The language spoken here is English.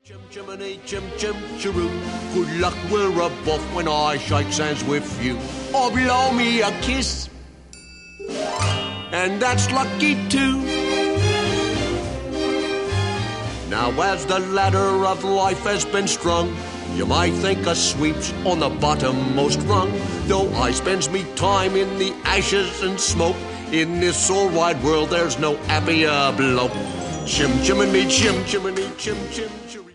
Chim chimney, chim chim chiroo. Good luck, we're a buff when I shake hands with you. Or blow me a kiss, and that's lucky too. Now as the ladder of life has been strung, you might think a sweep's on the bottommost rung. Though I spends me time in the ashes and smoke, in this all wide world there's no happier bloke. Chim chimney, chim chimney, chim chim chim.